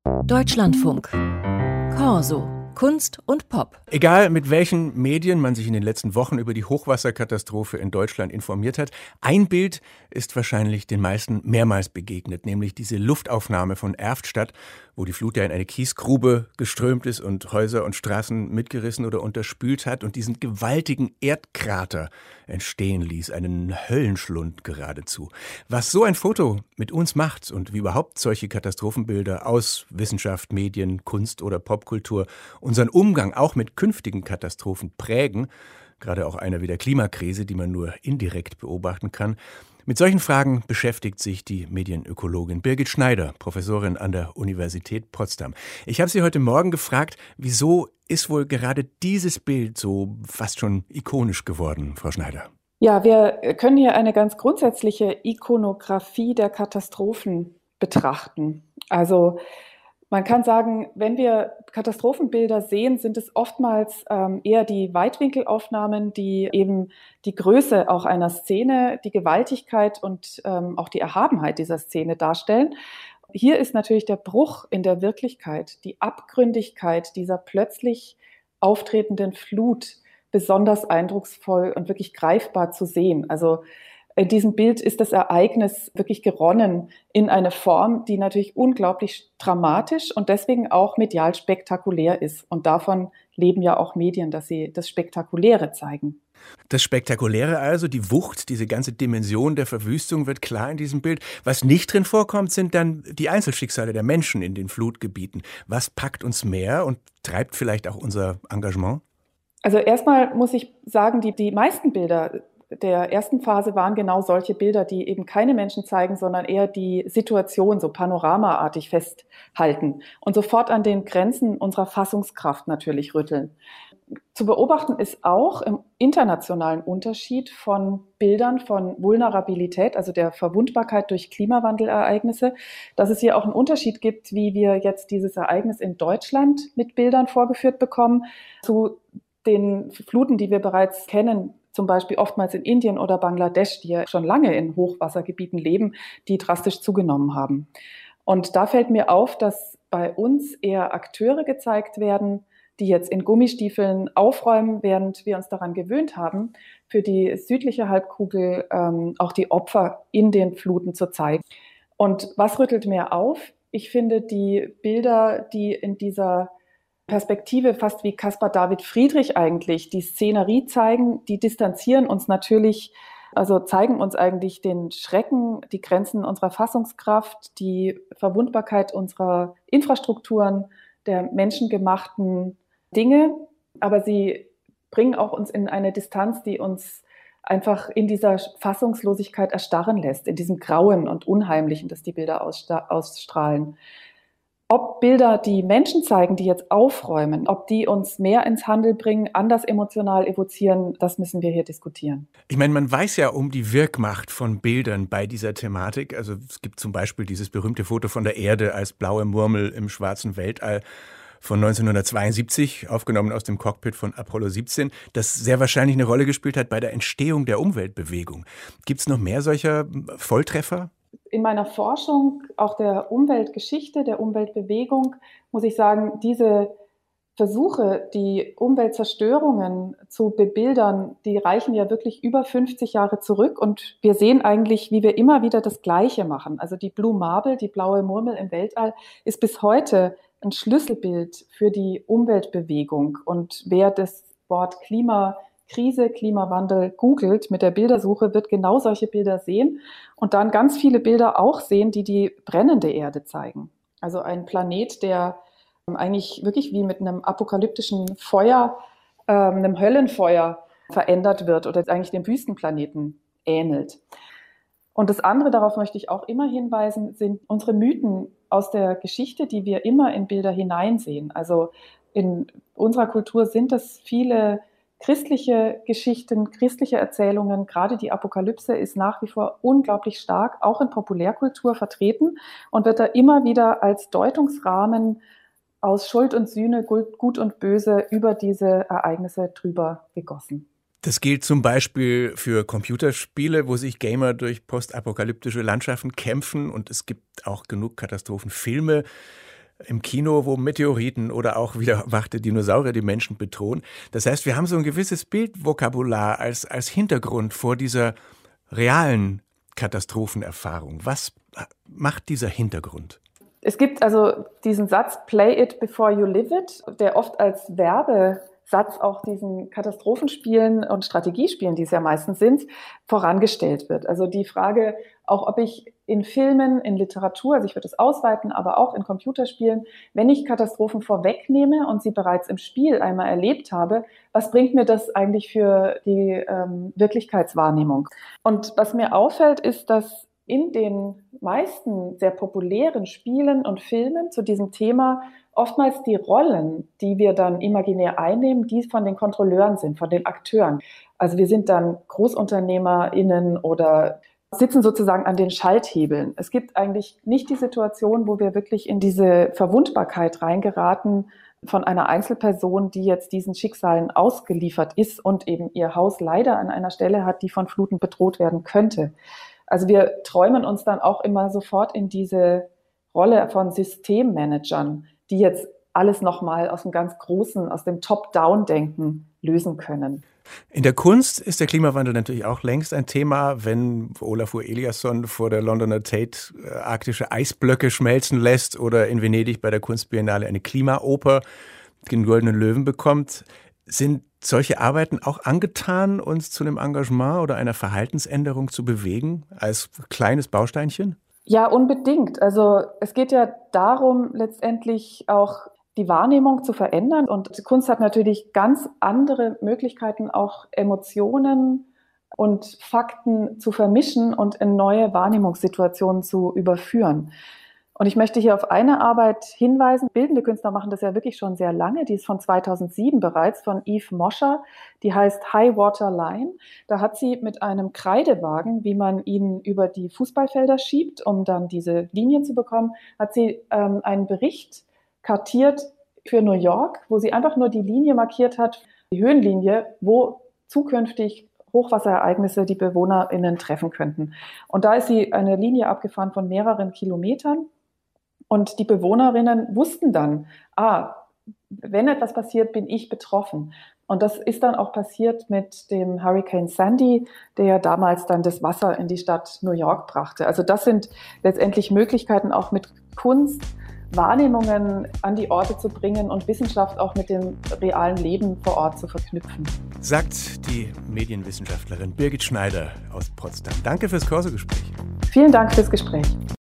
Deutschlandfunk. Corso. Kunst und Pop. Egal, mit welchen Medien man sich in den letzten Wochen über die Hochwasserkatastrophe in Deutschland informiert hat, ein Bild ist wahrscheinlich den meisten mehrmals begegnet, nämlich diese Luftaufnahme von Erftstadt, wo die Flut ja in eine Kiesgrube geströmt ist und Häuser und Straßen mitgerissen oder unterspült hat und diesen gewaltigen Erdkrater entstehen ließ, einen Höllenschlund geradezu. Was so ein Foto mit uns macht und wie überhaupt solche Katastrophenbilder aus Wissenschaft, Medien, Kunst oder Popkultur unseren Umgang auch mit künftigen Katastrophen prägen, gerade auch einer wie der Klimakrise, die man nur indirekt beobachten kann. Mit solchen Fragen beschäftigt sich die Medienökologin Birgit Schneider, Professorin an der Universität Potsdam. Ich habe sie heute Morgen gefragt, wieso ist wohl gerade dieses Bild so fast schon ikonisch geworden, Frau Schneider? Ja, wir können hier eine ganz grundsätzliche Ikonographie der Katastrophen betrachten. Also man kann sagen, wenn wir Katastrophenbilder sehen, sind es oftmals eher die Weitwinkelaufnahmen, die eben die Größe auch einer Szene, die Gewaltigkeit und auch die Erhabenheit dieser Szene darstellen. Hier ist natürlich der Bruch in der Wirklichkeit, die Abgründigkeit dieser plötzlich auftretenden Flut besonders eindrucksvoll und wirklich greifbar zu sehen. Also in diesem Bild ist das Ereignis wirklich geronnen in eine Form, die natürlich unglaublich dramatisch und deswegen auch medial spektakulär ist. Und davon leben ja auch Medien, dass sie das Spektakuläre zeigen. Das Spektakuläre also, die Wucht, diese ganze Dimension der Verwüstung wird klar in diesem Bild. Was nicht drin vorkommt, sind dann die Einzelschicksale der Menschen in den Flutgebieten. Was packt uns mehr und treibt vielleicht auch unser Engagement? Also erstmal muss ich sagen, die meisten Bilder der ersten Phase waren genau solche Bilder, die eben keine Menschen zeigen, sondern eher die Situation so panoramaartig festhalten und sofort an den Grenzen unserer Fassungskraft natürlich rütteln. Zu beobachten ist auch im internationalen Unterschied von Bildern von Vulnerabilität, also der Verwundbarkeit durch Klimawandelereignisse, dass es hier auch einen Unterschied gibt, wie wir jetzt dieses Ereignis in Deutschland mit Bildern vorgeführt bekommen, zu den Fluten, die wir bereits kennen, zum Beispiel oftmals in Indien oder Bangladesch, die ja schon lange in Hochwassergebieten leben, die drastisch zugenommen haben. Und da fällt mir auf, dass bei uns eher Akteure gezeigt werden, die jetzt in Gummistiefeln aufräumen, während wir uns daran gewöhnt haben, für die südliche Halbkugel auch die Opfer in den Fluten zu zeigen. Und was rüttelt mehr auf? Ich finde die Bilder, die in dieser Perspektive fast wie Caspar David Friedrich eigentlich die Szenerie zeigen, die distanzieren uns natürlich, also zeigen uns eigentlich den Schrecken, die Grenzen unserer Fassungskraft, die Verwundbarkeit unserer Infrastrukturen, der menschengemachten Dinge, aber sie bringen auch uns in eine Distanz, die uns einfach in dieser Fassungslosigkeit erstarren lässt, in diesem Grauen und Unheimlichen, das die Bilder ausstrahlen. Ob Bilder, die Menschen zeigen, die jetzt aufräumen, ob die uns mehr ins Handeln bringen, anders emotional evozieren, das müssen wir hier diskutieren. Ich meine, man weiß ja um die Wirkmacht von Bildern bei dieser Thematik. Also es gibt zum Beispiel dieses berühmte Foto von der Erde als blaue Murmel im schwarzen Weltall von 1972, aufgenommen aus dem Cockpit von Apollo 17, das sehr wahrscheinlich eine Rolle gespielt hat bei der Entstehung der Umweltbewegung. Gibt es noch mehr solcher Volltreffer? In meiner Forschung, auch der Umweltgeschichte, der Umweltbewegung, muss ich sagen, diese Versuche, die Umweltzerstörungen zu bebildern, die reichen ja wirklich über 50 Jahre zurück. Und wir sehen eigentlich, wie wir immer wieder das Gleiche machen. Also die Blue Marble, die blaue Murmel im Weltall, ist bis heute ein Schlüsselbild für die Umweltbewegung. Und wer das Wort Klimakrise, Klimawandel googelt mit der Bildersuche, wird genau solche Bilder sehen und dann ganz viele Bilder auch sehen, die die brennende Erde zeigen. Also ein Planet, der eigentlich wirklich wie mit einem apokalyptischen Feuer, einem Höllenfeuer verändert wird oder eigentlich dem Wüstenplaneten ähnelt. Und das andere, darauf möchte ich auch immer hinweisen, sind unsere Mythen aus der Geschichte, die wir immer in Bilder hineinsehen. Also in unserer Kultur sind das viele christliche Geschichten, christliche Erzählungen. Gerade die Apokalypse ist nach wie vor unglaublich stark, auch in Populärkultur vertreten und wird da immer wieder als Deutungsrahmen aus Schuld und Sühne, Gut und Böse über diese Ereignisse drüber gegossen. Das gilt zum Beispiel für Computerspiele, wo sich Gamer durch postapokalyptische Landschaften kämpfen, und es gibt auch genug Katastrophenfilme. im Kino, wo Meteoriten oder auch wieder wachte Dinosaurier die Menschen bedrohen. Das heißt, wir haben so ein gewisses Bildvokabular als Hintergrund vor dieser realen Katastrophenerfahrung. Was macht dieser Hintergrund? Es gibt also diesen Satz, play it before you live it, der oft als Werbesatz auch diesen Katastrophenspielen und Strategiespielen, die es ja meistens sind, vorangestellt wird. Also die Frage, auch ob ich in Filmen, in Literatur, also ich würde es ausweiten, aber auch in Computerspielen, wenn ich Katastrophen vorwegnehme und sie bereits im Spiel einmal erlebt habe, was bringt mir das eigentlich für die Wirklichkeitswahrnehmung? Und was mir auffällt, ist, dass in den meisten sehr populären Spielen und Filmen zu diesem Thema oftmals die Rollen, die wir dann imaginär einnehmen, die von den Kontrolleuren sind, von den Akteuren. Also wir sind dann GroßunternehmerInnen oder sitzen sozusagen an den Schalthebeln. Es gibt eigentlich nicht die Situation, wo wir wirklich in diese Verwundbarkeit reingeraten von einer Einzelperson, die jetzt diesen Schicksalen ausgeliefert ist und eben ihr Haus leider an einer Stelle hat, die von Fluten bedroht werden könnte. Also wir träumen uns dann auch immer sofort in diese Rolle von Systemmanagern, die jetzt alles nochmal aus dem ganz Großen, aus dem Top-Down-Denken lösen können. In der Kunst ist der Klimawandel natürlich auch längst ein Thema. Wenn Olafur Eliasson vor der Londoner Tate arktische Eisblöcke schmelzen lässt oder in Venedig bei der Kunstbiennale eine Klimaoper den Goldenen Löwen bekommt, sind solche Arbeiten auch angetan, uns zu einem Engagement oder einer Verhaltensänderung zu bewegen, als kleines Bausteinchen? Ja, unbedingt. Also es geht ja darum, letztendlich auch die Wahrnehmung zu verändern. Und die Kunst hat natürlich ganz andere Möglichkeiten, auch Emotionen und Fakten zu vermischen und in neue Wahrnehmungssituationen zu überführen. Und ich möchte hier auf eine Arbeit hinweisen. Bildende Künstler machen das ja wirklich schon sehr lange. Die ist von 2007 bereits von Yves Moscher. Die heißt High Water Line. Da hat sie mit einem Kreidewagen, wie man ihn über die Fußballfelder schiebt, um dann diese Linien zu bekommen, hat sie einen Bericht kartiert für New York, wo sie einfach nur die Linie markiert hat, die Höhenlinie, wo zukünftig Hochwasserereignisse die BewohnerInnen treffen könnten. Und da ist sie eine Linie abgefahren von mehreren Kilometern. Und die Bewohnerinnen wussten dann, wenn etwas passiert, bin ich betroffen. Und das ist dann auch passiert mit dem Hurricane Sandy, der ja damals dann das Wasser in die Stadt New York brachte. Also das sind letztendlich Möglichkeiten, auch mit Kunst Wahrnehmungen an die Orte zu bringen und Wissenschaft auch mit dem realen Leben vor Ort zu verknüpfen. Sagt die Medienwissenschaftlerin Birgit Schneider aus Potsdam. Danke fürs Corso-Gespräch. Vielen Dank fürs Gespräch.